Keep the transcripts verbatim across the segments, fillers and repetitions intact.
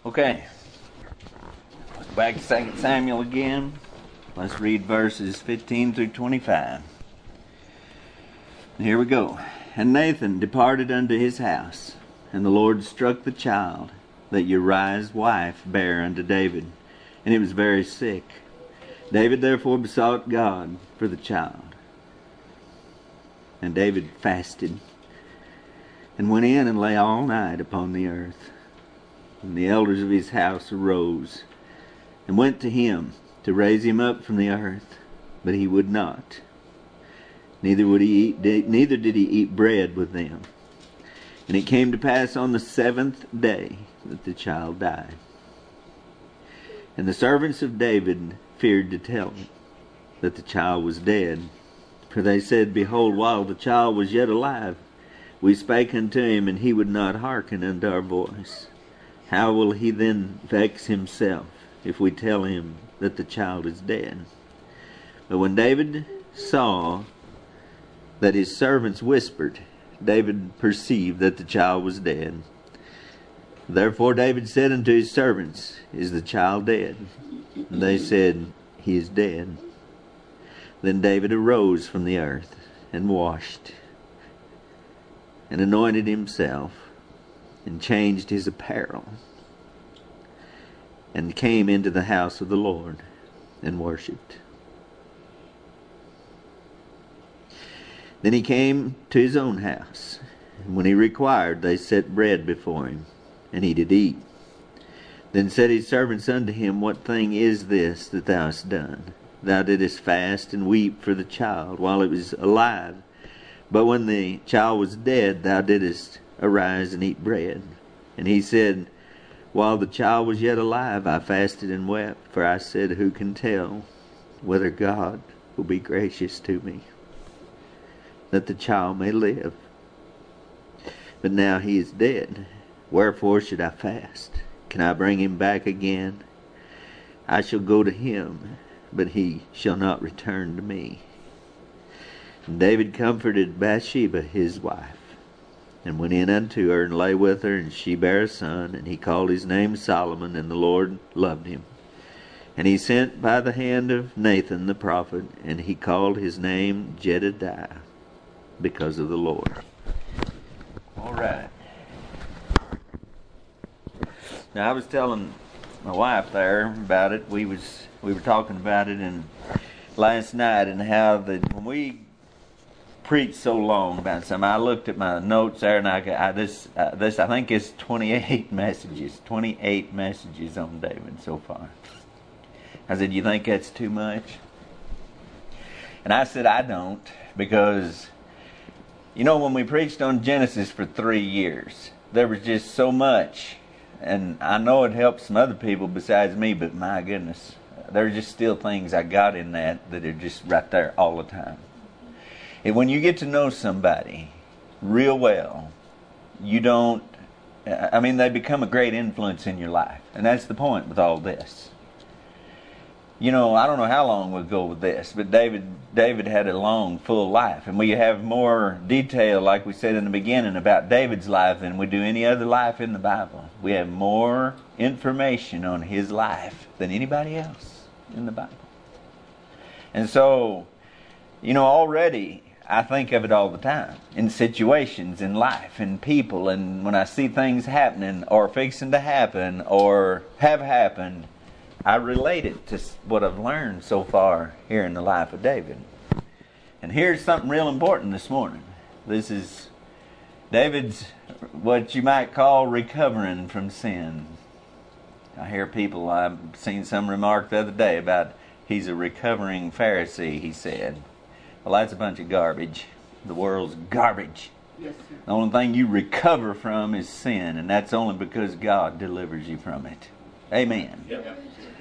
Okay, back to Second Samuel again. Let's read verses fifteen through twenty-five. Here we go. And Nathan departed unto his house, and the Lord struck the child that Uriah's wife bare unto David, and it was very sick. David therefore besought God for the child. And David fasted, and went in and lay all night upon the earth. And the elders of his house arose, and went to him to raise him up from the earth, but he would not. Neither would he eat, neither did he eat bread with them. And it came to pass on the seventh day that the child died. And the servants of David feared to tell him that the child was dead. For they said, Behold, while the child was yet alive, we spake unto him, and he would not hearken unto our voice. How will he then vex himself, if we tell him that the child is dead? But when David saw that his servants whispered, David perceived that the child was dead. Therefore David said unto his servants, Is the child dead? And they said, He is dead. Then David arose from the earth, and washed, and anointed himself, and changed his apparel, and came into the house of the Lord, and worshipped. Then he came to his own house, and when he required, they set bread before him, and he did eat. Then said his servants unto him, What thing is this that thou hast done? Thou didst fast and weep for the child while it was alive, but when the child was dead, thou didst arise and eat bread. And he said, While the child was yet alive, I fasted and wept, for I said, Who can tell whether God will be gracious to me, that the child may live? But now he is dead. Wherefore should I fast? Can I bring him back again? I shall go to him, but he shall not return to me. And David comforted Bathsheba his wife, and went in unto her, and lay with her, and she bare a son, and he called his name Solomon, and the Lord loved him. And he sent by the hand of Nathan the prophet, and he called his name Jedediah, because of the Lord. All right. Now I was telling my wife there about it. We was we were talking about it in last night, and how that when we preach so long about something, I looked at my notes there, and I, I this uh, this I think is twenty-eight messages, twenty-eight messages on David so far. I said, "You think that's too much?" And I said, "I don't, because you know when we preached on Genesis for three years, there was just so much." And I know it helps some other people besides me, but my goodness, there's just still things I got in that that are just right there all the time. And when you get to know somebody real well, you don't, I mean, they become a great influence in your life. And that's the point with all this. You know, I don't know how long we'll go with this, but David David had a long, full life. And we have more detail, like we said in the beginning, about David's life than we do any other life in the Bible. We have more information on his life than anybody else in the Bible. And so, you know, already I think of it all the time, in situations, in life, in people, and when I see things happening, or fixing to happen, or have happened, I relate it to what I've learned so far here in the life of David. And here's something real important this morning. This is David's, what you might call, recovering from sin. I hear people, I've seen some remark the other day about he's a recovering Pharisee, he said. Well, that's a bunch of garbage. The world's garbage. Yes, sir. The only thing you recover from is sin, and that's only because God delivers you from it. Amen. Yep.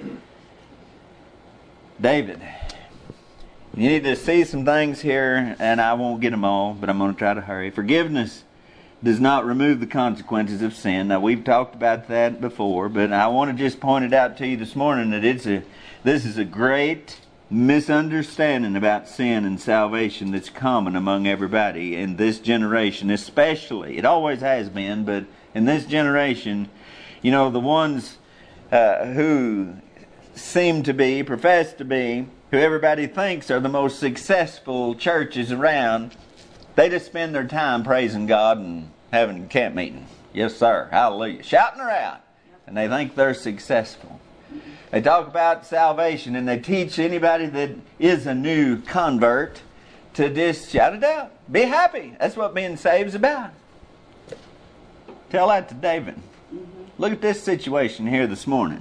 David, you need to see some things here, and I won't get them all, but I'm going to try to hurry. Forgiveness does not remove the consequences of sin. Now, we've talked about that before, but I want to just point it out to you this morning that it's a this is a great misunderstanding about sin and salvation that's common among everybody in this generation, especially. It always has been, but in this generation, You know, the ones uh, who seem to be, profess to be, who everybody thinks are the most successful churches around, they just spend their time praising God and having a camp meeting. Yes, sir. Hallelujah. Shouting around. And they think they're successful. They talk about salvation and they teach anybody that is a new convert to just shout it out. Be happy. That's what being saved is about. Tell that to David. Look at this situation here this morning.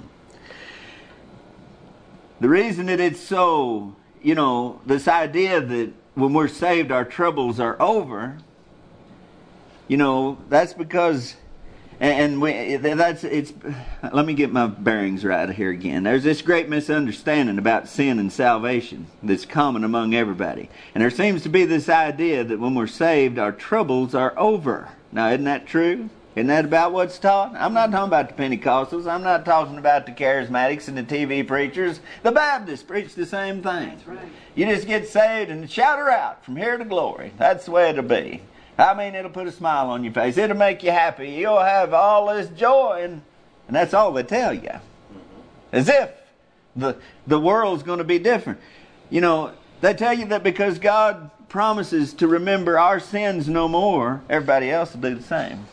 The reason that it's so, you know, this idea that when we're saved our troubles are over, you know, that's because, and we, that's, it's, let me get my bearings right here again. There's this great misunderstanding about sin and salvation that's common among everybody. And there seems to be this idea that when we're saved our troubles are over. Now, isn't that true? Isn't that about what's taught? I'm not talking about the Pentecostals. I'm not talking about the charismatics and the T V preachers. The Baptists preach the same thing. That's right. You just get saved and shout her out from here to glory. That's the way it'll be. I mean, it'll put a smile on your face. It'll make you happy. You'll have all this joy. And, and that's all they tell you. As if the, the world's going to be different. You know, they tell you that because God promises to remember our sins no more, everybody else will do the same.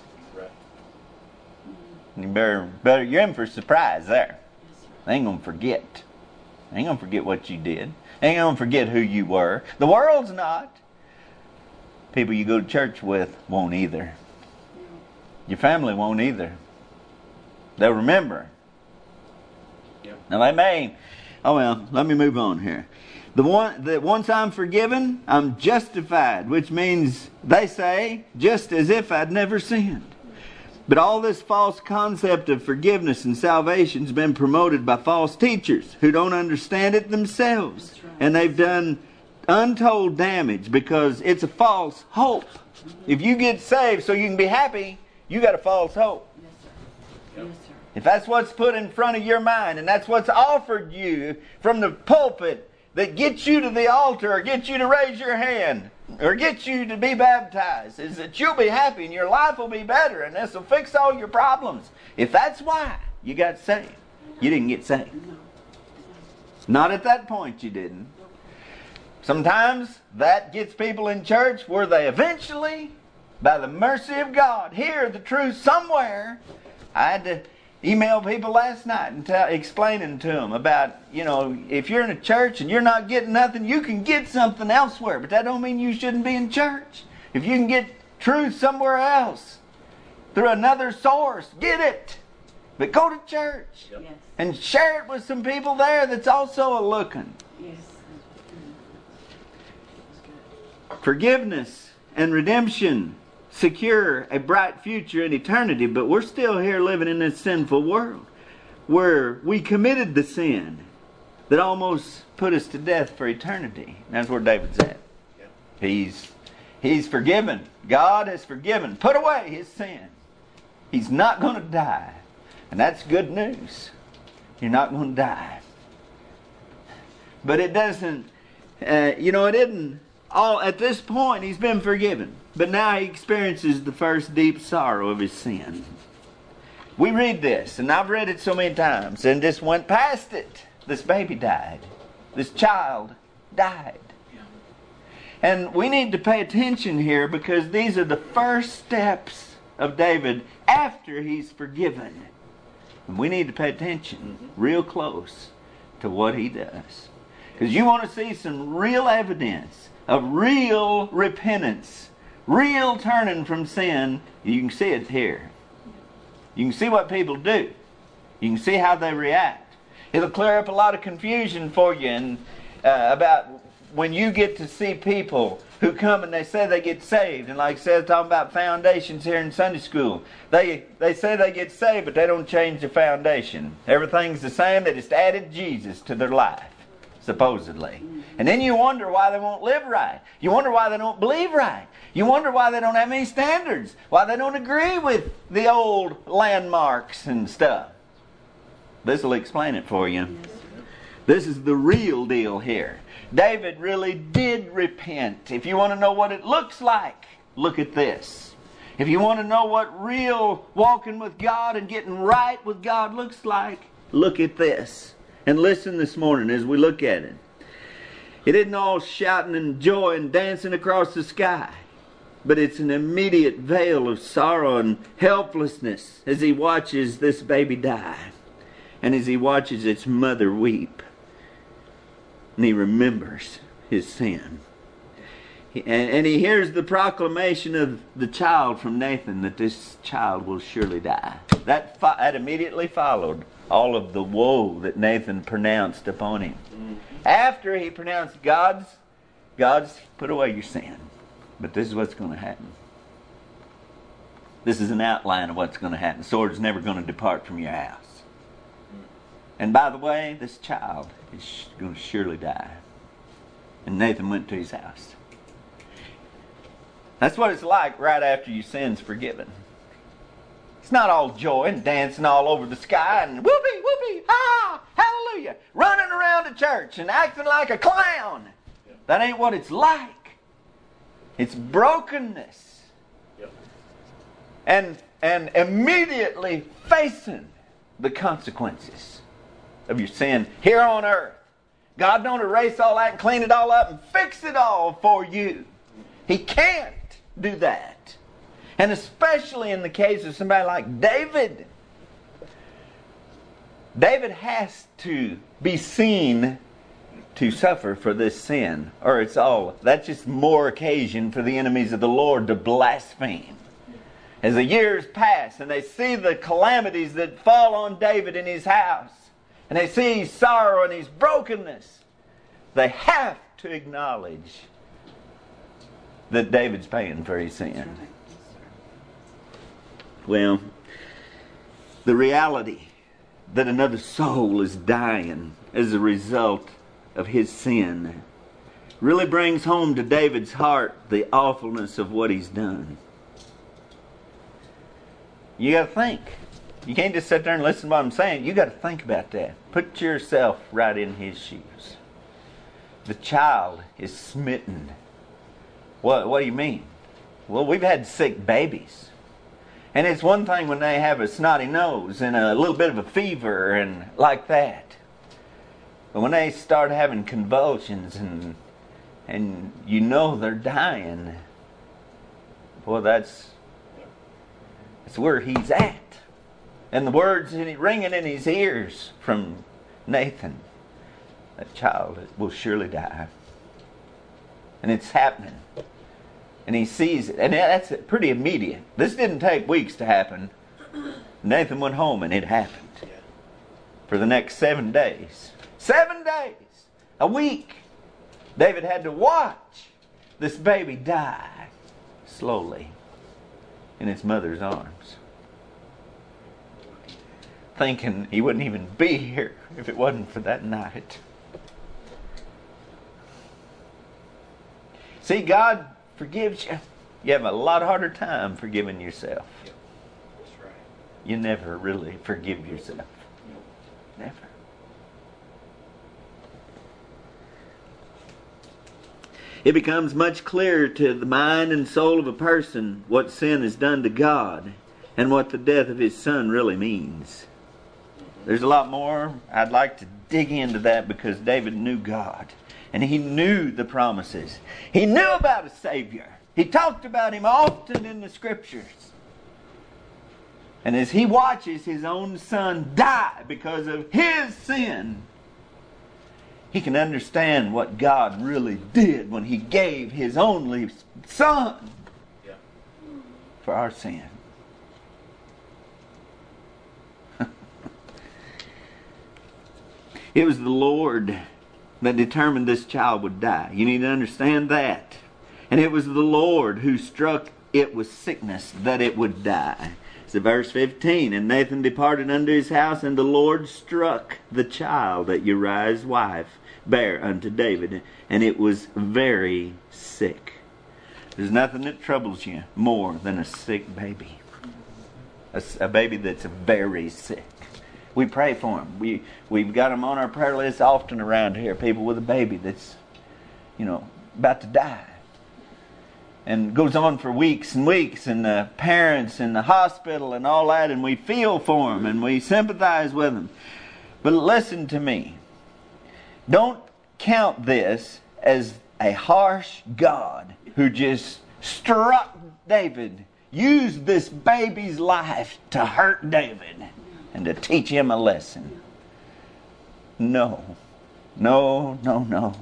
You better, better, you're in for a surprise there. They ain't going to forget. They ain't going to forget what you did. They ain't going to forget who you were. The world's not. People you go to church with won't either. Your family won't either. They'll remember. Yep. Now they may, oh well, let me move on here. The one that once I'm forgiven, I'm justified, which means they say, just as if I'd never sinned. But all this false concept of forgiveness and salvation has been promoted by false teachers who don't understand it themselves. Right. And they've done untold damage because it's a false hope. If you get saved so you can be happy, you got a false hope. Yes, sir. Yes, sir. If that's what's put in front of your mind and that's what's offered you from the pulpit that gets you to the altar or gets you to raise your hand or get you to be baptized, is that you'll be happy and your life will be better and this will fix all your problems. If that's why you got saved, you didn't get saved. Not at that point you didn't. Sometimes that gets people in church where they eventually, by the mercy of God, hear the truth somewhere. I had to email people last night and tell, explaining to them about, you know, if you're in a church and you're not getting nothing, you can get something elsewhere. But that don't mean you shouldn't be in church. If you can get truth somewhere else, through another source, get it. But go to church. Yes. And share it with some people there that's also a looking. Yes. Forgiveness and redemption secure a bright future in eternity, but we're still here living in this sinful world where we committed the sin that almost put us to death for eternity. That's where David's at. Yeah. He's he's forgiven. God has forgiven. Put away his sin. He's not going to die. And that's good news. You're not going to die. But it doesn't, uh, you know, it isn't all, at this point he's been forgiven. But now he experiences the first deep sorrow of his sin. We read this, and I've read it so many times, and just went past it. This baby died. This child died. And we need to pay attention here because these are the first steps of David after he's forgiven. And we need to pay attention real close to what he does. Because you want to see some real evidence of real repentance, real turning from sin. You can see it here. You can see what people do. You can see how they react. It'll clear up a lot of confusion for you and uh, about when you get to see people who come and they say they get saved. And like I said, talking about foundations here in Sunday school. They they say they get saved, but they don't change the foundation. Everything's the same. They just added Jesus to their life, supposedly. And then you wonder why they won't live right. You wonder why they don't believe right. You wonder why they don't have any standards. Why they don't agree with the old landmarks and stuff. This will explain it for you. This is the real deal here. David really did repent. If you want to know what it looks like, look at this. If you want to know what real walking with God and getting right with God looks like, look at this. And listen this morning as we look at it. It isn't all shouting and joy and dancing across the sky, but it's an immediate veil of sorrow and helplessness as he watches this baby die and as he watches its mother weep. And he remembers his sin. And, and he hears the proclamation of the child from Nathan that this child will surely die. That, fo- that immediately followed all of the woe that Nathan pronounced upon him. Mm-hmm. After he pronounced God's, God's put away your sin. But this is what's going to happen. This is an outline of what's going to happen. The sword's never going to depart from your house. And by the way, this child is going to surely die. And Nathan went to his house. That's what it's like right after your sin's forgiven. It's not all joy and dancing all over the sky and whoopee, whoopee, ha, hallelujah, running around the church and acting like a clown. That ain't what it's like. It's brokenness. Yep. And, and immediately facing the consequences of your sin here on earth. God don't erase all that and clean it all up and fix it all for you. He can't do that. And especially in the case of somebody like David. David has to be seen to suffer for this sin, or it's all, that's just more occasion for the enemies of the Lord to blaspheme. As the years pass and they see the calamities that fall on David in his house, and they see his sorrow and his brokenness, they have to acknowledge that David's paying for his sin. Well, the reality that another soul is dying as a result of his sin really brings home to David's heart the awfulness of what he's done. You got to think. You can't just sit there and listen to what I'm saying. You got to think about that. Put yourself right in his shoes. The child is smitten. What, what do you mean? Well, we've had sick babies. And it's one thing when they have a snotty nose and a little bit of a fever and like that. But when they start having convulsions and and you know they're dying, well, that's, that's where he's at. And the words ringing in his ears from Nathan, that child will surely die. And it's happening. And he sees it. And that's pretty immediate. This didn't take weeks to happen. Nathan went home and it happened. For the next seven days. Seven days. A week. David had to watch this baby die slowly in its mother's arms. Thinking he wouldn't even be here if it wasn't for that night. See, God forgives you. You have a lot harder time forgiving yourself. Yep. That's right. You never really forgive yourself. Yep. Never. It becomes much clearer to the mind and soul of a person what sin has done to God and what the death of his son really means. There's a lot more. I'd like to dig into that because David knew God. And he knew the promises. He knew about a Savior. He talked about him often in the Scriptures. And as he watches his own son die because of his sin, he can understand what God really did when he gave his only son Yeah. for our sin. It was the Lord that determined this child would die. You need to understand that. And it was the Lord who struck it with sickness that it would die. So verse fifteen, and Nathan departed unto his house, and the Lord struck the child that Uriah's wife bare unto David, and it was very sick. There's nothing that troubles you more than a sick baby. A, a baby that's very sick. We pray for them. We, we've got them on our prayer list often around here. People with a baby that's, you know, about to die. and goes on for weeks and weeks, and the parents in the hospital and all that, and we feel for them and we sympathize with them. But listen to me. Don't count this as a harsh God who just struck David, used this baby's life to hurt David and to teach him a lesson. No. No, no, no.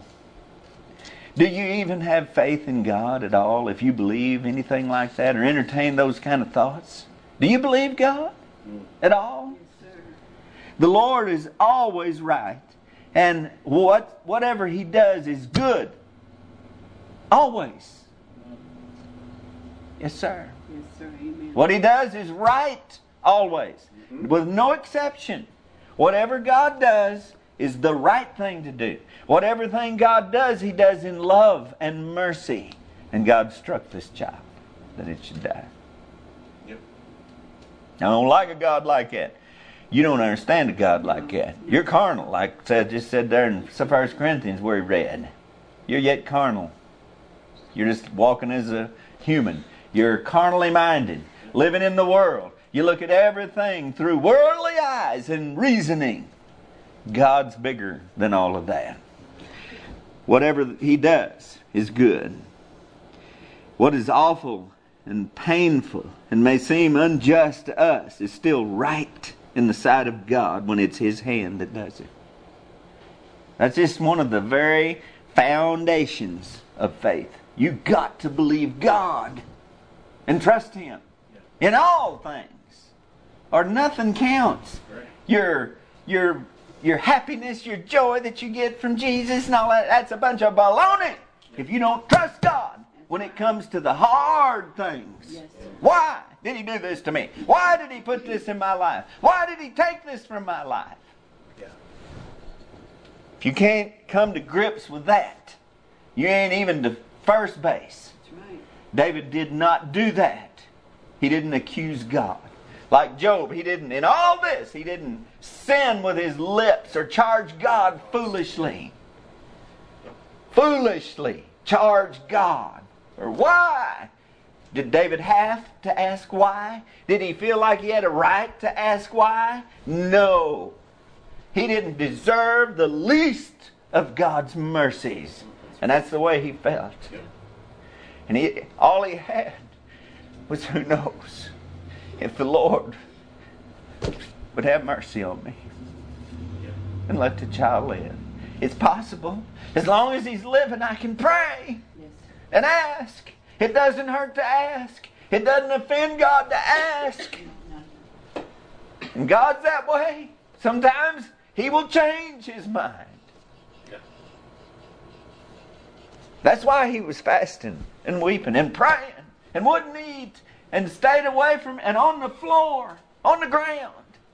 Do you even have faith in God at all if you believe anything like that or entertain those kind of thoughts? Do you believe God at all? Yes, sir. The Lord is always right. And what whatever He does is good. Always. Yes, sir. Yes, sir. Amen. What He does is right. Always. Mm-hmm. With no exception. Whatever God does is the right thing to do. Whatever thing God does, He does in love and mercy. And God struck this child that it should die. Yep. I don't like a God like that. You don't understand a God like that. You're carnal, like I just said there in First Corinthians where he read. You're yet carnal. You're just walking as a human. You're carnally minded, living in the world. You look at everything through worldly eyes and reasoning. God's bigger than all of that. Whatever He does is good. What is awful and painful and may seem unjust to us is still right in the sight of God when it's His hand that does it. That's just one of the very foundations of faith. You got to believe God and trust Him in all things, or nothing counts. Your your your happiness, your joy that you get from Jesus and all that, that's a bunch of baloney if you don't trust God when it comes to the hard things. Yes, sir. Why did He do this to me? Why did He put this in my life? Why did He take this from my life? Yeah. If you can't come to grips with that, you ain't even to first base. That's right. David did not do that. He didn't accuse God. Like Job, he didn't, in all this, he didn't sin with his lips or charge God foolishly. Foolishly charge God. Or why? Did David have to ask why? Did he feel like he had a right to ask why? No. He didn't deserve the least of God's mercies. And that's the way he felt. And he, all he had was, who knows, if the Lord would have mercy on me and let the child live. It's possible. As long as he's living, I can pray Yes, and ask. It doesn't hurt to ask. It doesn't offend God to ask. no, And God's that way. Sometimes He will change His mind. Yeah. That's why He was fasting and weeping and praying and wouldn't eat and stayed away from and on the floor, on the ground.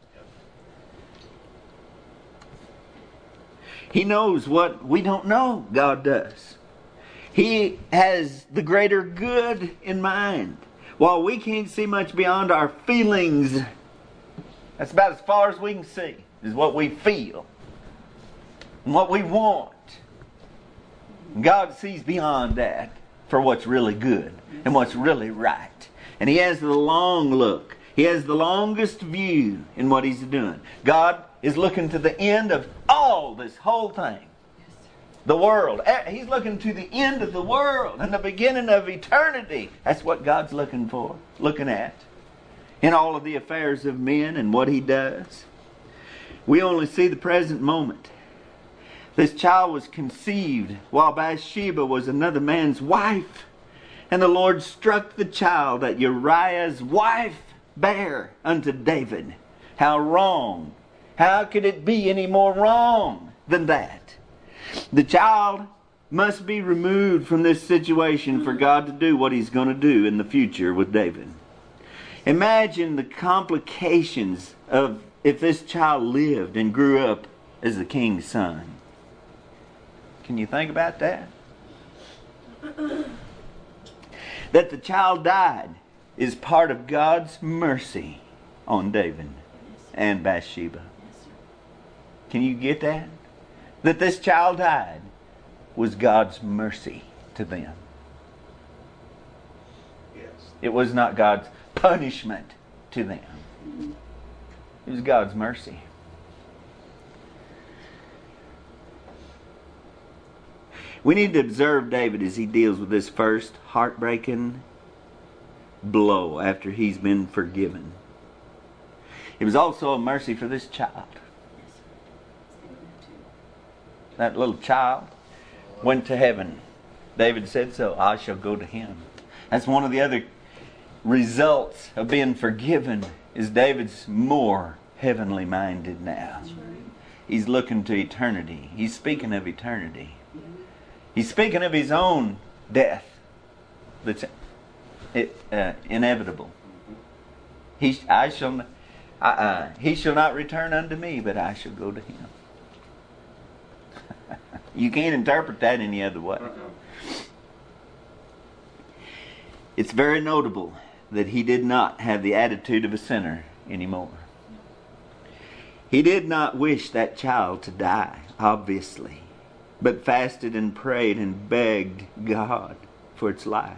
He knows what we don't know God does. He has the greater good in mind. While we can't see much beyond our feelings, that's about as far as we can see, is what we feel and what we want. God sees beyond that for what's really good and what's really right. And He has the long look. He has the longest view in what He's doing. God is looking to the end of all this whole thing. The world. He's looking to the end of the world and the beginning of eternity. That's what God's looking for, looking at in all of the affairs of men and what He does. We only see the present moment. This child was conceived while Bathsheba was another man's wife. And the Lord struck the child that Uriah's wife bare unto David. How wrong. How could it be any more wrong than that? The child must be removed from this situation for God to do what He's going to do in the future with David. Imagine the complications of if this child lived and grew up as the king's son. Can you think about that? That the child died is part of God's mercy on David and Bathsheba. Can you get that? That this child died was God's mercy to them. It was not God's punishment to them. It was God's mercy. We need to observe David as he deals with this first heartbreaking blow after he's been forgiven. It was also a mercy for this child. That little child went to heaven. David said so. I shall go to him. That's one of the other results of being forgiven, is David's more heavenly minded now. He's looking to eternity. He's speaking of eternity. He's speaking of his own death that's uh, inevitable. He, I shall, uh, uh, he shall not return unto me, but I shall go to him. You can't interpret that any other way. It's very notable that he did not have the attitude of a sinner anymore. He did not wish that child to die, obviously, but fasted and prayed and begged God for its life.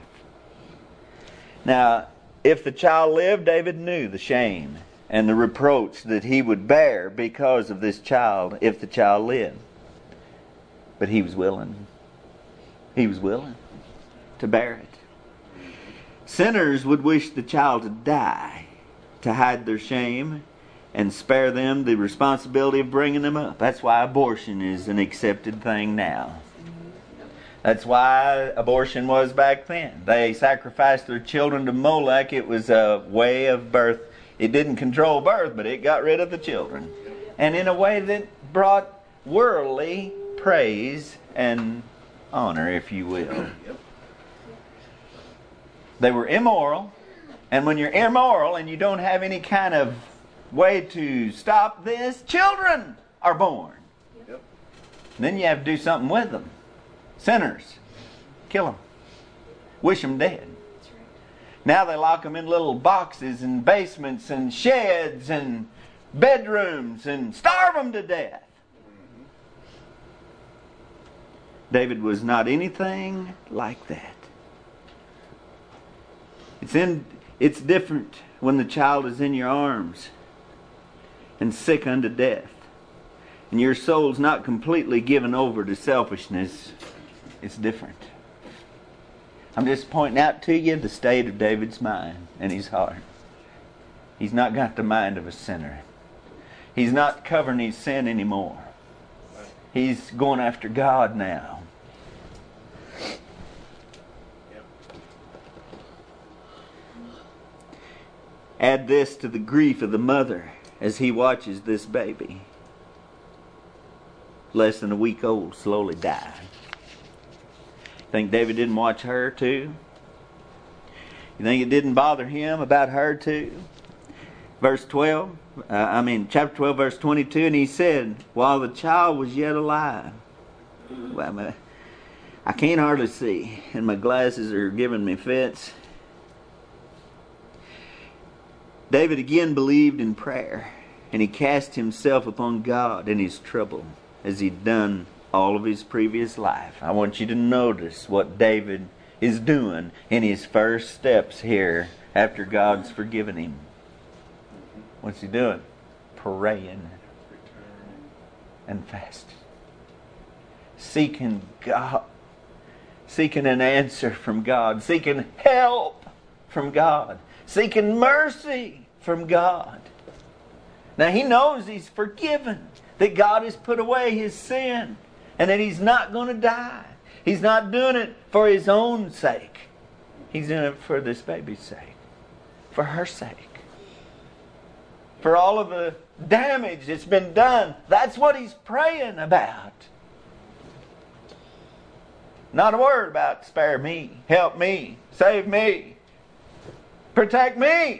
Now, if the child lived, David knew the shame and the reproach that he would bear because of this child if the child lived. But he was willing. He was willing to bear it. Sinners would wish the child to die to hide their shame and spare them the responsibility of bringing them up. That's why abortion is an accepted thing now. That's why abortion was back then. They sacrificed their children to Molech. It was a way of birth. It didn't control birth, but it got rid of the children. And in a way that brought worldly praise and honor, if you will. They were immoral. And when you're immoral and you don't have any kind of way to stop this, children are born. Yep. Then you have to do something with them. Sinners. Kill them. Wish them dead. Now they lock them in little boxes and basements and sheds and bedrooms and starve them to death. David was not anything like that. It's in it's different when the child is in your arms and sick unto death, and your soul's not completely given over to selfishness. It's different. I'm just pointing out to you the state of David's mind and his heart. He's not got the mind of a sinner. He's not covering his sin anymore. He's going after God now. Add this to the grief of the mother as he watches this baby, less than a week old, slowly die. Think David didn't watch her too? You think it didn't bother him about her too? Verse twelve, uh, I mean chapter twelve, verse twenty-two, and he said, while the child was yet alive. Well, my, I can't hardly see, and my glasses are giving me fits. David again believed in prayer, and he cast himself upon God in his trouble, as he'd done all of his previous life. I want you to notice what David is doing in his first steps here after God's forgiven him. What's he doing? Praying and fasting. Seeking God. Seeking an answer from God. Seeking help from God. Seeking mercy from God. Now he knows he's forgiven. That God has put away his sin. And that he's not going to die. He's not doing it for his own sake. He's doing it for this baby's sake. For her sake. For all of the damage that's been done. That's what he's praying about. Not a word about spare me, help me, save me, protect me.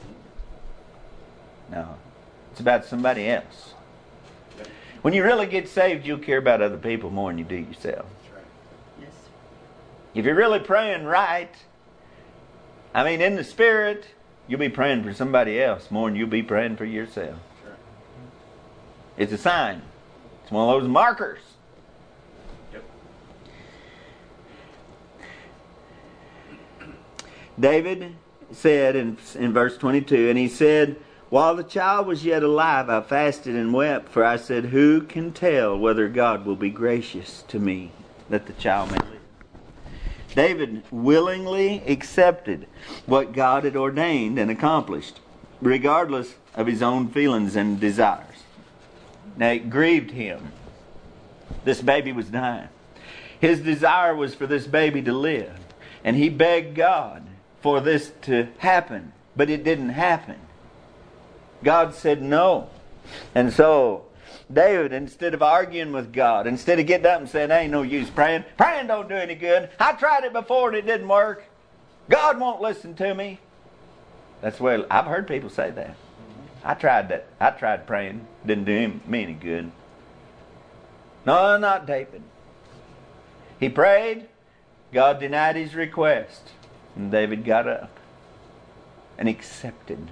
No. It's about somebody else. When you really get saved, you'll care about other people more than you do yourself. Yes. If you're really praying right, I mean in the Spirit, you'll be praying for somebody else more than you'll be praying for yourself. It's a sign. It's one of those markers. Yep. David said in, in verse twenty-two, and he said, while the child was yet alive, I fasted and wept, for I said, who can tell whether God will be gracious to me that the child may live? David willingly accepted what God had ordained and accomplished, regardless of his own feelings and desires. Now, it grieved him. This baby was dying. His desire was for this baby to live. And he begged God for this to happen. But it didn't happen. God said no. And so, David, instead of arguing with God, instead of getting up and saying, ain't no use praying, praying don't do any good. I tried it before and it didn't work. God won't listen to me. That's well, I've heard people say that. I tried that. I tried praying. Didn't do him, me any good. No, not David. He prayed. God denied his request. And David got up and accepted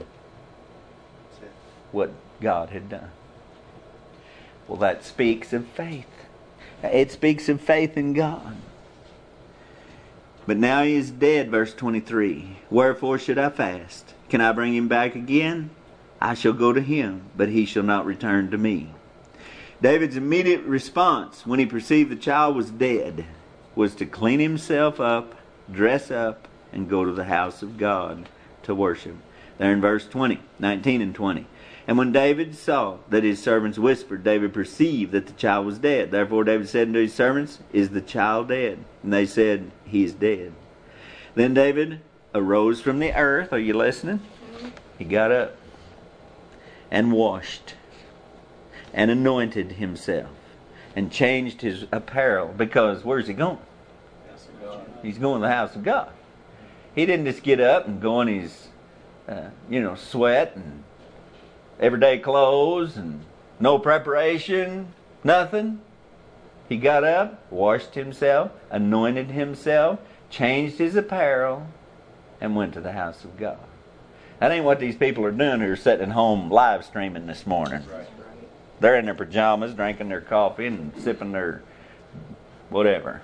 what God had done. Well, that speaks of faith. It speaks of faith in God. But now he is dead, verse twenty-three. Wherefore should I fast? Can I bring him back again? I shall go to him, but he shall not return to me. David's immediate response when he perceived the child was dead was to clean himself up, dress up, and go to the house of God to worship. There in verse twenty, nineteen and twenty. And when David saw that his servants whispered, David perceived that the child was dead. Therefore David said unto his servants, is the child dead? And they said, he is dead. Then David arose from the earth. Are you listening? He got up and washed and anointed himself and changed his apparel. Because where's he going? He's going to the house of God. He didn't just get up and go in his, uh, you know, sweat and everyday clothes and no preparation, nothing. He got up, washed himself, anointed himself, changed his apparel, and went to the house of God. That ain't what these people are doing who are sitting at home live streaming this morning. They're in their pajamas, drinking their coffee and sipping their whatever.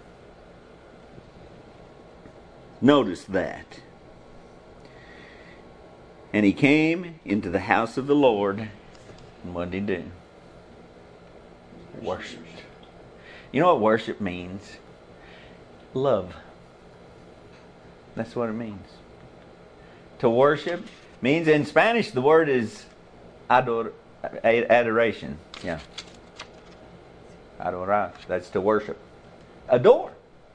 Notice that. And he came into the house of the Lord. And what did he do? Worshipped. You know what worship means? Love. That's what it means. To worship means, in Spanish, the word is ador, adoration. Yeah. Adorar. That's to worship. Adore.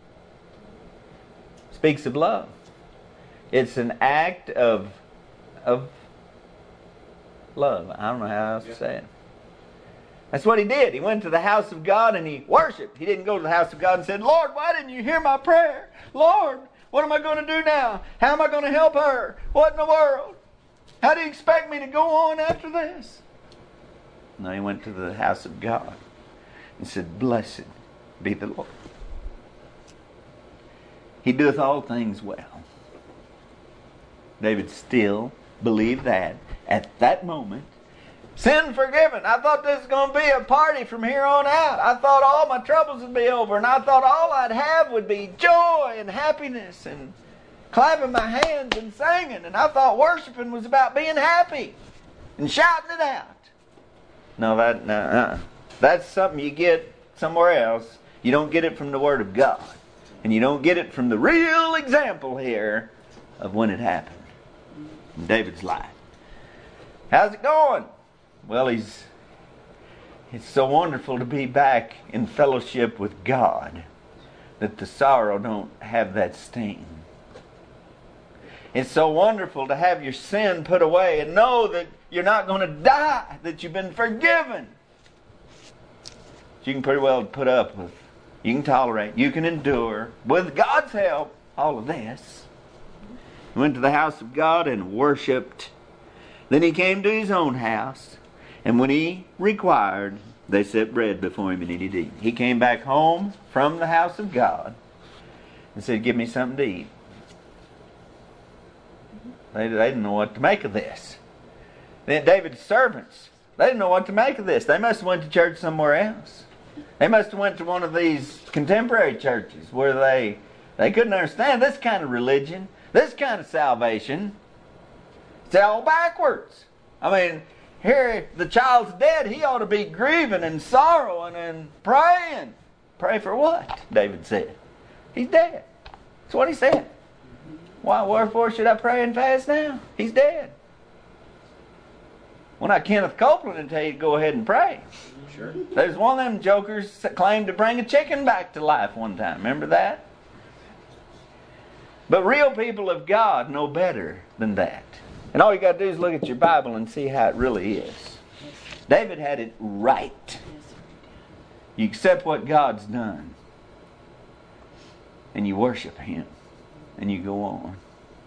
Speaks of love. It's an act of of love. I don't know how else to say it. That's what he did. He went to the house of God and he worshiped. He didn't go to the house of God and said, Lord, why didn't you hear my prayer? Lord, what am I going to do now? How am I going to help her? What in the world? How do you expect me to go on after this? No, he went to the house of God and said, blessed be the Lord. He doeth all things well. David still believed that at that moment. Sin forgiven. I thought this was going to be a party from here on out. I thought all my troubles would be over, and I thought all I'd have would be joy and happiness and clapping my hands and singing. And I thought worshiping was about being happy and shouting it out. No, that no, uh, that's something you get somewhere else. You don't get it from the Word of God, and you don't get it from the real example here of when it happened in David's life. How's it going? Well, he's it's so wonderful to be back in fellowship with God that the sorrow don't have that sting. It's so wonderful to have your sin put away and know that you're not going to die, that you've been forgiven. You can pretty well put up with, you can tolerate, you can endure, with God's help, all of this. He went to the house of God and worshipped. Then he came to his own house, and when he required, they set bread before him and he did eat. He came back home from the house of God and said, give me something to eat. They, they didn't know what to make of this. Then David's servants, they didn't know what to make of this. They must have went to church somewhere else. They must have went to one of these contemporary churches where they, they couldn't understand this kind of religion, this kind of salvation. It's all backwards. I mean, here the child's dead. He ought to be grieving and sorrowing and praying. Pray for what? David said. He's dead. That's what he said. Why, wherefore should I pray and fast now? He's dead. Well, not Kenneth Copeland and tell you to go ahead and pray. Sure. There's one of them jokers that claimed to bring a chicken back to life one time. Remember that? But real people of God know better than that. And all you got to do is look at your Bible and see how it really is. David had it right. You accept what God's done. And you worship Him. And you go on.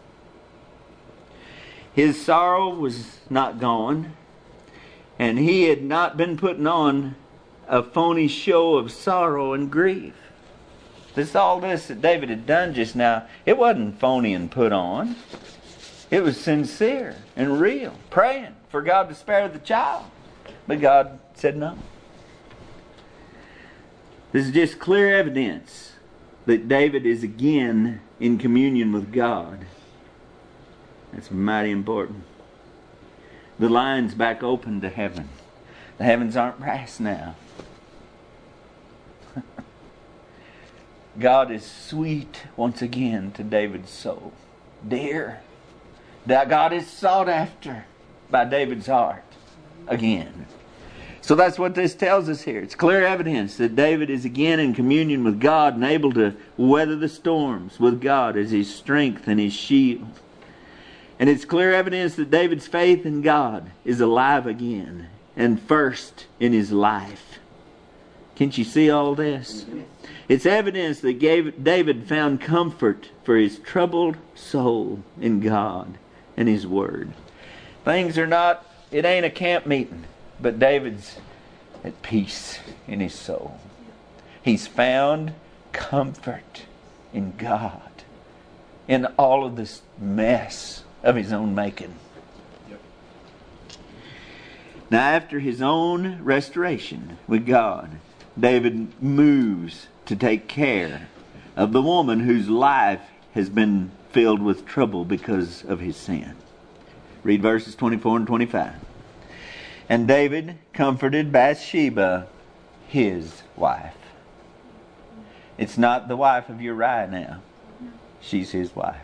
His sorrow was not gone. And he had not been putting on a phony show of sorrow and grief. This all this that David had done just now, it wasn't phony and put on. It was sincere and real. Praying for God to spare the child. But God said no. This is just clear evidence that David is again in communion with God. That's mighty important. The line's back open to heaven. The heavens aren't brass now. God is sweet once again to David's soul. Dear. That God is sought after by David's heart again. So that's what this tells us here. It's clear evidence that David is again in communion with God and able to weather the storms with God as his strength and his shield. And it's clear evidence that David's faith in God is alive again and first in his life. Can't you see all this? It's evidence that David found comfort for his troubled soul in God and His Word. Things are not, it ain't a camp meeting, but David's at peace in his soul. He's found comfort in God in all of this mess of his own making. Yep. Now, after his own restoration with God, David moves to take care of the woman whose life has been filled with trouble because of his sin. Read verses twenty-four and twenty-five. And David comforted Bathsheba, his wife. It's not the wife of Uriah now. She's his wife.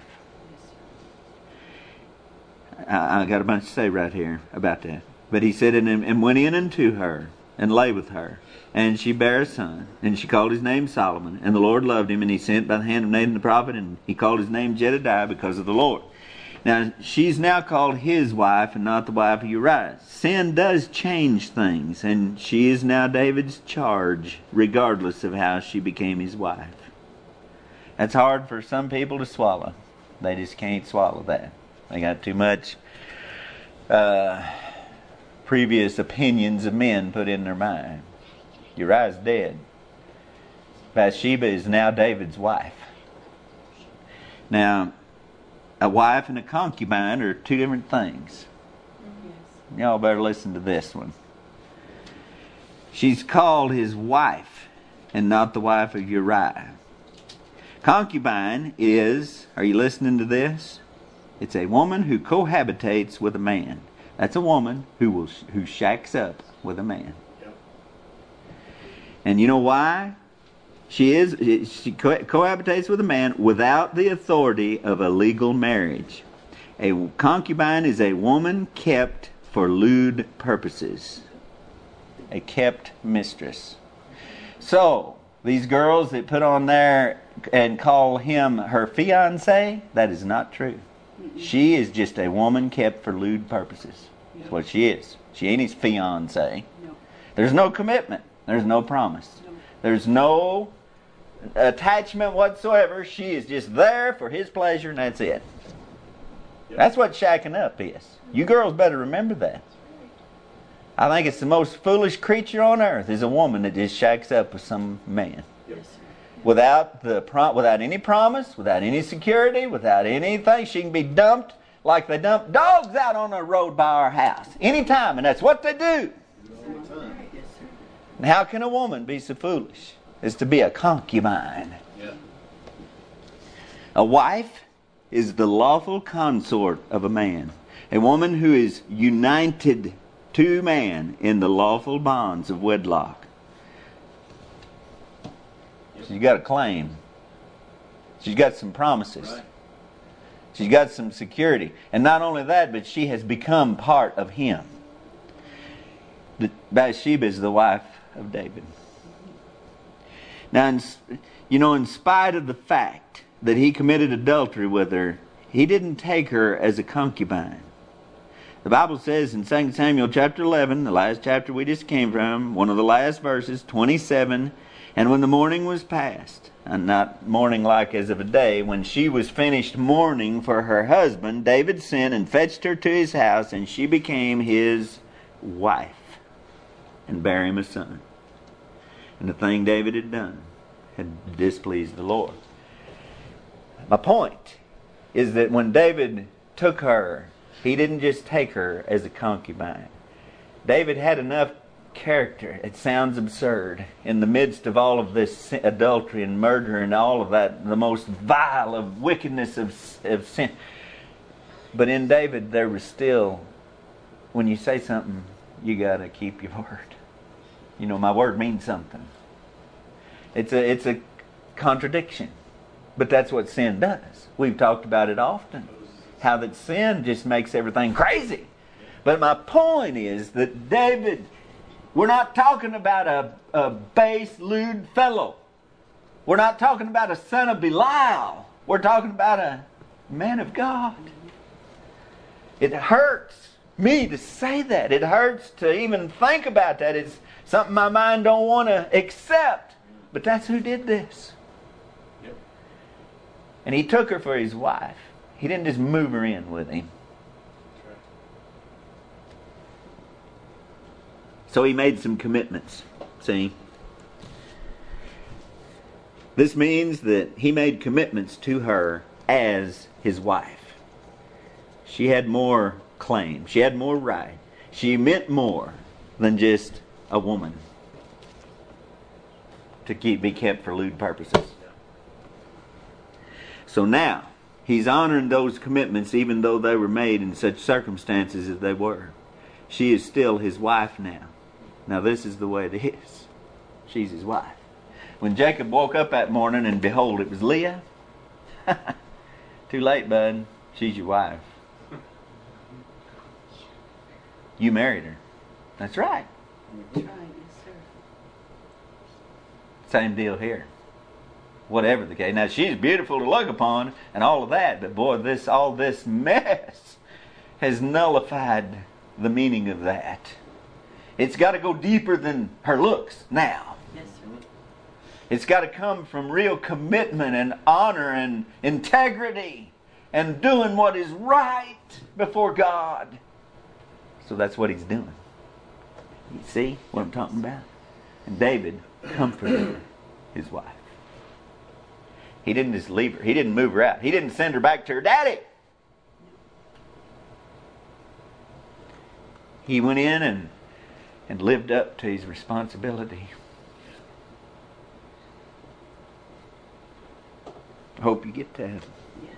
I, I got a bunch to say right here about that. But he said, and, and went in unto her, and lay with her. And she bare a son, and she called his name Solomon. And the Lord loved him, and he sent by the hand of Nathan the prophet, and he called his name Jedediah because of the Lord. Now, she's now called his wife and not the wife of Uriah. Sin does change things, and she is now David's charge, regardless of how she became his wife. That's hard for some people to swallow. They just can't swallow that. They got too much uh, previous opinions of men put in their mind. Uriah's dead. Bathsheba is now David's wife. Now, a wife and a concubine are two different things. Yes. Y'all better listen to this one. She's called his wife and not the wife of Uriah. Concubine is, are you listening to this? It's a woman who cohabitates with a man. That's a woman who will who shacks up with a man. Yep. And you know why? She is she co- cohabitates with a man without the authority of a legal marriage. A concubine is a woman kept for lewd purposes. A kept mistress. So, these girls that put on there and call him her fiancé, that is not true. She is just a woman kept for lewd purposes. That's what she is. She ain't his fiancé. No. There's no commitment. There's no promise. No. There's no attachment whatsoever. She is just there for his pleasure and that's it. Yep. That's what shacking up is. You girls better remember that. I think it's the most foolish creature on earth is a woman that just shacks up with some man. Yep. Without the prom- without any promise, without any security, without anything. She can be dumped like they dump dogs out on the road by our house. Anytime, and that's what they do. And how can a woman be so foolish as to be a concubine? Yeah. A wife is the lawful consort of a man. A woman who is united to man in the lawful bonds of wedlock. She's got a claim. She's got some promises. Right. She's got some security. And not only that, but she has become part of him. Bathsheba is the wife of David. Now, in, you know, in spite of the fact that he committed adultery with her, he didn't take her as a concubine. The Bible says in Second Samuel chapter eleven, the last chapter we just came from, one of the last verses, twenty-seven, and when the morning was past, and not mourning like as of a day, when she was finished mourning for her husband, David sent and fetched her to his house, and she became his wife, and bare him a son. And the thing David had done had displeased the Lord. My point is that when David took her, he didn't just take her as a concubine. David had enough character. It sounds absurd. In the midst of all of this adultery and murder and all of that, the most vile of wickedness of, of sin. But in David, there was still, when you say something, you got to keep your word. You know, my word means something. It's a, it's a contradiction. But that's what sin does. We've talked about it often. How that sin just makes everything crazy. But my point is that David, we're not talking about a, a base, lewd fellow. We're not talking about a son of Belial. We're talking about a man of God. It hurts me to say that. It hurts to even think about that. It's something my mind don't want to accept. But that's who did this. Yep. And he took her for his wife. He didn't just move her in with him. That's right. So he made some commitments. See? This means that he made commitments to her as his wife. She had more claim. She had more right. She meant more than just a woman to keep be kept for lewd purposes. So now, he's honoring those commitments even though they were made in such circumstances as they were. She is still his wife now. Now this is the way it is. She's his wife. When Jacob woke up that morning and behold, it was Leah. Too late, bud. She's your wife. You married her. That's right. That's right, yes, sir. Same deal here. Whatever the case. Now she's beautiful to look upon and all of that, but boy, this all this mess has nullified the meaning of that. It's got to go deeper than her looks now. Yes, sir. It's got to come from real commitment and honor and integrity and doing what is right before God. So that's what he's doing. You see what I'm talking about? And David comforted his wife. He didn't just leave her. He didn't move her out. He didn't send her back to her daddy. He went in and, and lived up to his responsibility. I hope you get that. Yes.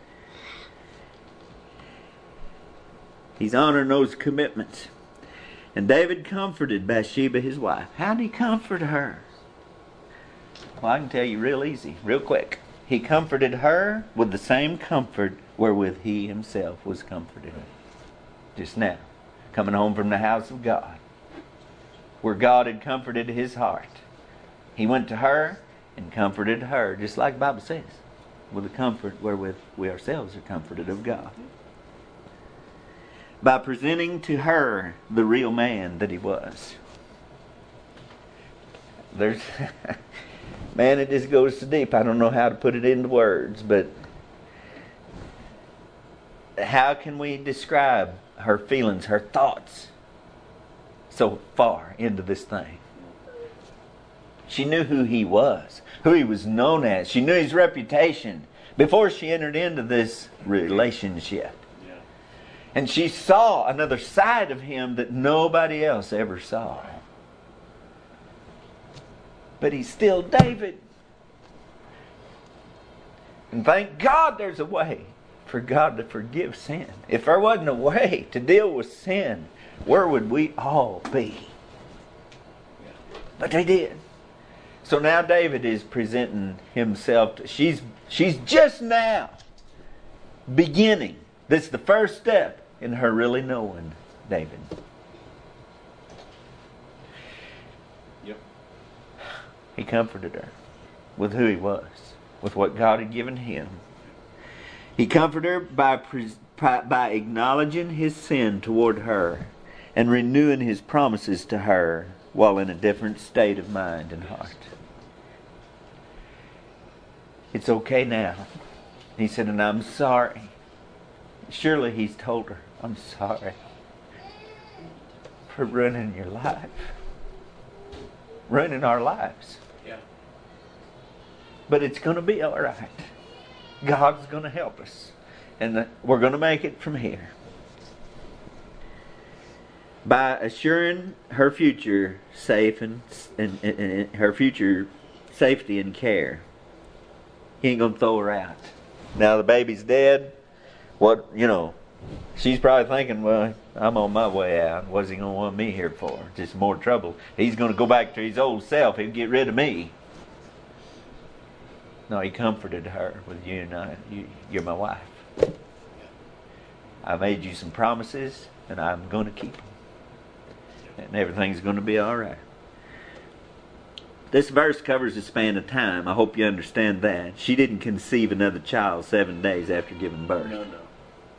He's honoring those commitments. And David comforted Bathsheba, his wife. How did he comfort her? Well, I can tell you real easy, real quick. He comforted her with the same comfort wherewith he himself was comforted. Just now, coming home from the house of God, where God had comforted his heart. He went to her and comforted her, just like the Bible says, with the comfort wherewith we ourselves are comforted of God. By presenting to her the real man that he was. There's, man, it just goes so deep. I don't know how to put it into words, but how can we describe her feelings, her thoughts so far into this thing? She knew who he was, who he was known as. She knew his reputation before she entered into this relationship. And she saw another side of him that nobody else ever saw. But he's still David. And thank God there's a way for God to forgive sin. If there wasn't a way to deal with sin, where would we all be? But they did. So now David is presenting himself. To, she's she's just now beginning. This is the first step in her really knowing David. Yep. He comforted her with who he was, with what God had given him. He comforted her by, by acknowledging his sin toward her and renewing his promises to her while in a different state of mind and heart. It's okay now. He said, and I'm sorry. Surely he's told her, I'm sorry for ruining your life. Ruining our lives. Yeah. But it's going to be all right. God's going to help us. And we're going to make it from here. By assuring her future safe and, and, and, and her future safety and care, he ain't going to throw her out. Now the baby's dead. What, you know, she's probably thinking, well, I'm on my way out. What's he going to want me here for? Just more trouble. He's going to go back to his old self. He'll get rid of me. No, he comforted her with you and I. You, you're my wife. I made you some promises, and I'm going to keep them. And everything's going to be all right. This verse covers a span of time. I hope you understand that. She didn't conceive another child seven days after giving birth. No, no.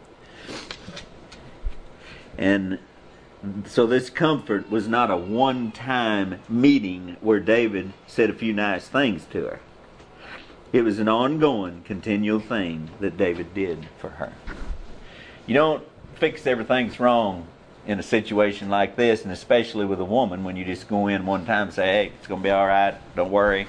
And so this comfort was not a one-time meeting where David said a few nice things to her. It was an ongoing, continual thing that David did for her. You don't fix everything's wrong in a situation like this, and especially with a woman, when you just go in one time and say, hey, it's going to be all right, don't worry.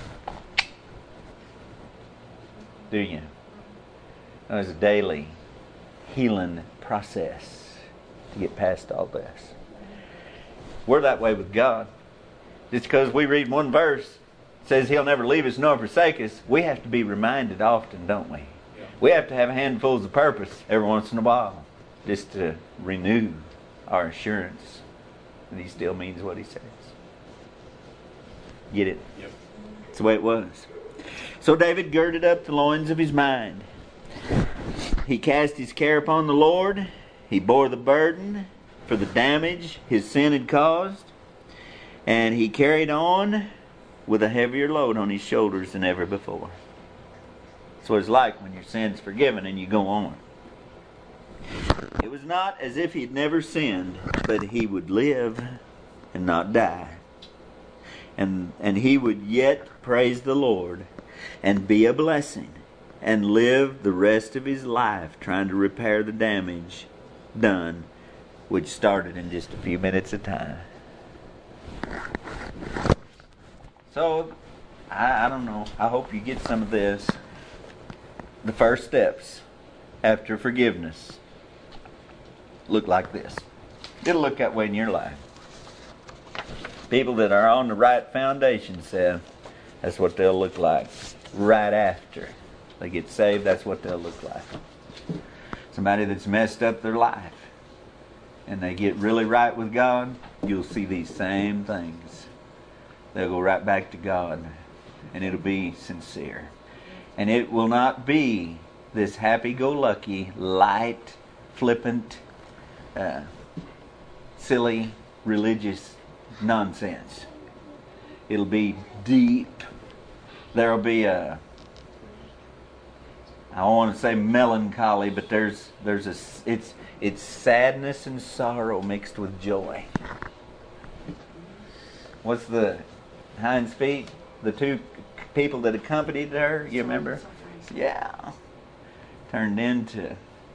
Do you? There's a daily healing process to get past all this. We're that way with God. Just because we read one verse, says He'll never leave us nor forsake us, we have to be reminded often, don't we? Yeah. We have to have handfuls of purpose every once in a while, just to renew our assurance that He still means what He says. Get it? Yep. That's the way it was. So David girded up the loins of his mind. He cast his care upon the Lord. He bore the burden for the damage his sin had caused. And he carried on with a heavier load on his shoulders than ever before. That's what it's like when your sin's forgiven and you go on. It was not as if he had never sinned, but he would live and not die. And, and he would yet praise the Lord and be a blessing and live the rest of his life trying to repair the damage done, which started in just a few minutes of time. So, I, I don't know. I hope you get some of this. The first steps after forgiveness look like this. It'll look that way in your life. People that are on the right foundation said that's what they'll look like. Right after they get saved, that's what they'll look like. Somebody that's messed up their life and they get really right with God, you'll see these same things. They'll go right back to God, and it'll be sincere. And it will not be this happy-go-lucky, light, flippant, uh, silly, religious nonsense. It'll be deep. There'll be a, I don't want to say melancholy, but there's there's a it's it's sadness and sorrow mixed with joy. What's the Hind's feet? The two people that accompanied her, you remember? Yeah. Turned into.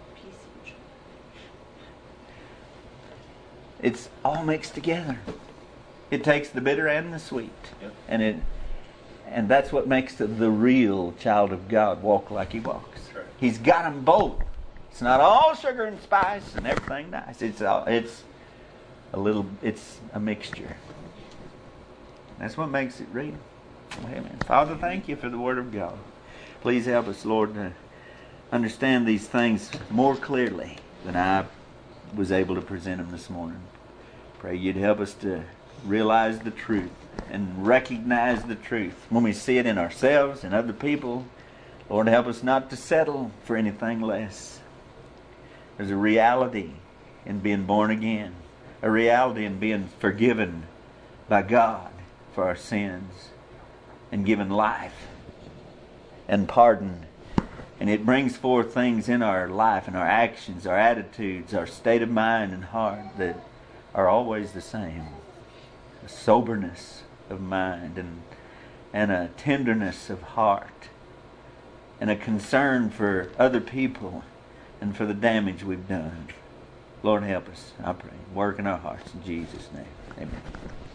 It's all mixed together. It takes the bitter and the sweet. Yep. And it and that's what makes the, the real child of God walk like he walks. Right. He's got them both. It's not all sugar and spice and everything nice. It's all, it's a little it's a mixture. That's what makes it real. Amen. Father, thank you for the Word of God. Please help us, Lord, to understand these things more clearly than I was able to present them this morning. Pray you'd help us to realize the truth and recognize the truth when we see it in ourselves and other people. Lord, help us not to settle for anything less. There's a reality in being born again, a reality in being forgiven by God for our sins and given life and pardon. And it brings forth things in our life and our actions, our attitudes, our state of mind and heart that are always the same. A soberness of mind and, and a tenderness of heart and a concern for other people and for the damage we've done. Lord, help us, I pray. Work in our hearts in Jesus' name. Amen.